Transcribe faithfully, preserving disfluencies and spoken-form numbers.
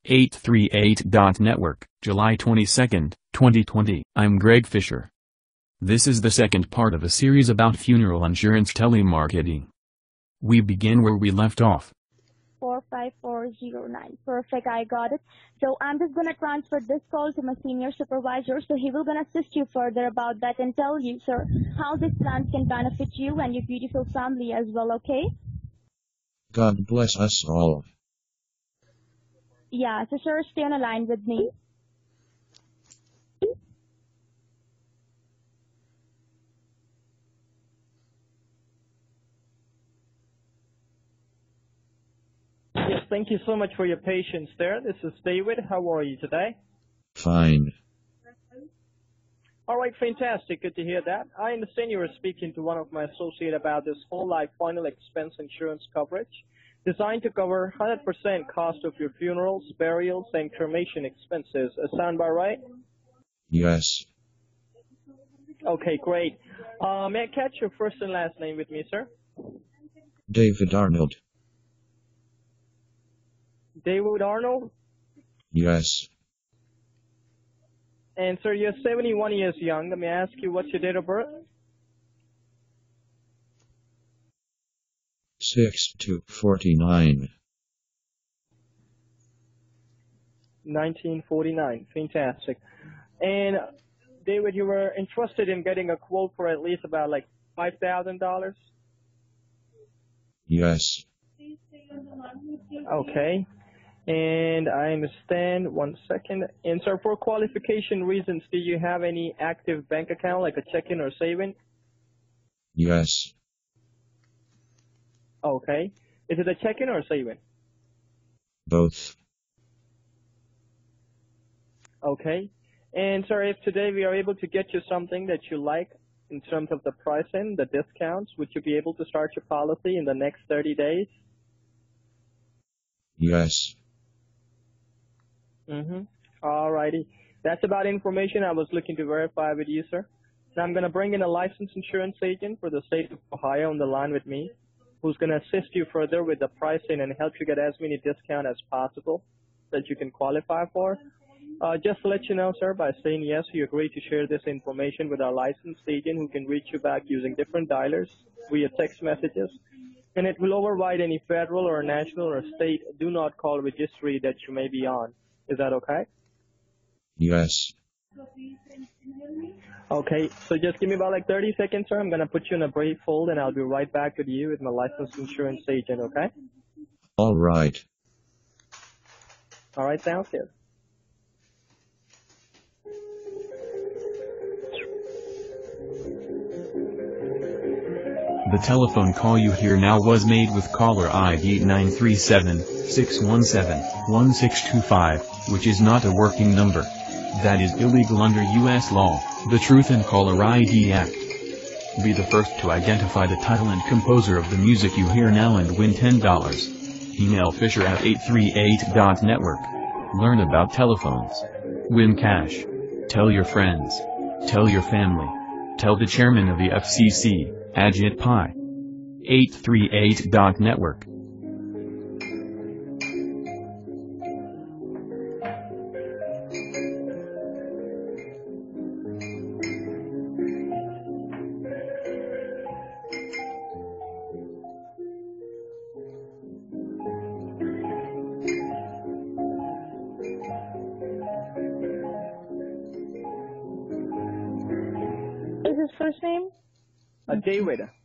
eight three eight dot network, July twenty-second, twenty twenty. I'm Greg Fisher. This is the second part of a series about funeral insurance telemarketing. We begin where we left off. four five four zero nine. Perfect, I got it. So I'm just going to transfer this call to my senior supervisor, so he will going to assist you further about that and tell you, sir, how this plan can benefit you and your beautiful family as well, okay? God bless us all. Yeah, so sir, stay on the line with me. Yes, thank you so much for your patience there. This is David. How are you today? Fine. All right, fantastic. Good to hear that. I understand you were speaking to one of my associates about this whole life final expense insurance coverage designed to cover one hundred percent cost of your funerals, burials, and cremation expenses. Uh, sound about right? Yes. Okay, great. Uh, may I catch your first and last name with me, sir? David Arnold. David Arnold? Yes. And sir, you're seventy-one years young. Let me ask you, what's your date of birth? six two forty-nine. nineteen forty-nine. Fantastic. And David, you were interested in getting a quote for at least about like five thousand dollars? Yes. Okay. And I understand. One second. And sir, for qualification reasons, do you have any active bank account, like a checking or saving? Yes. Okay. Is it a checking or a saving? Both. Okay. And sir, if today we are able to get you something that you like in terms of the pricing, the discounts, would you be able to start your policy in the next thirty days? Yes. Mm-hmm. All righty. That's about information I was looking to verify with you, sir. Now I'm going to bring in a licensed insurance agent for the state of Ohio on the line with me, who's going to assist you further with the pricing and help you get as many discounts as possible that you can qualify for. Uh, just to let you know, sir, by saying yes, you agree to share this information with our licensed agent who can reach you back using different dialers via text messages. And it will override any federal or national or state do not call registry that you may be on. Is that okay? Yes. Okay, so just give me about like thirty seconds, sir. I'm going to put you in a brief hold, and I'll be right back with you with my licensed insurance agent, okay? All right. All right, sounds good. The telephone call you hear now was made with caller I D nine three seven, six one seven, one six two five, which is not a working number. That is illegal under U S law, the Truth in Caller I D Act. Be the first to identify the title and composer of the music you hear now and win ten dollars. Email Fisher at eight three eight dot network. Learn about telephones. Win cash. Tell your friends. Tell your family. Tell the chairman of the F C C, Ajit Pai. eight three eight dot network. Is his first name? Uh, David.